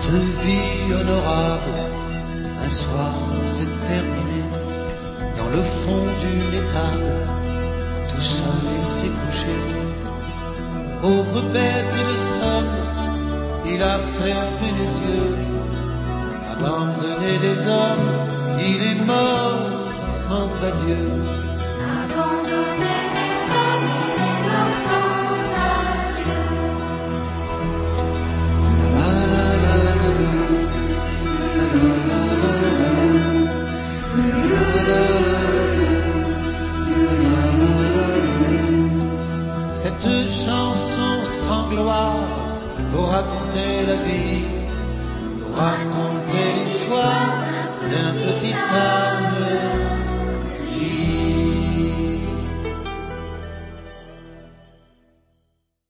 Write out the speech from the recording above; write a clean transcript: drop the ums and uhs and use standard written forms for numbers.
vie honorable, un soir s'est terminé. Dans le fond d'une étable, tout seul il s'est couché. Pauvre bête de somme, il a fermé les yeux, abandonné les hommes, il est mort sans adieu. Abandonné les hommes, il est mort sans adieu. La la la la la Cette chanson sans gloire pour raconter la vie, pour raconter l'histoire d'un petit âme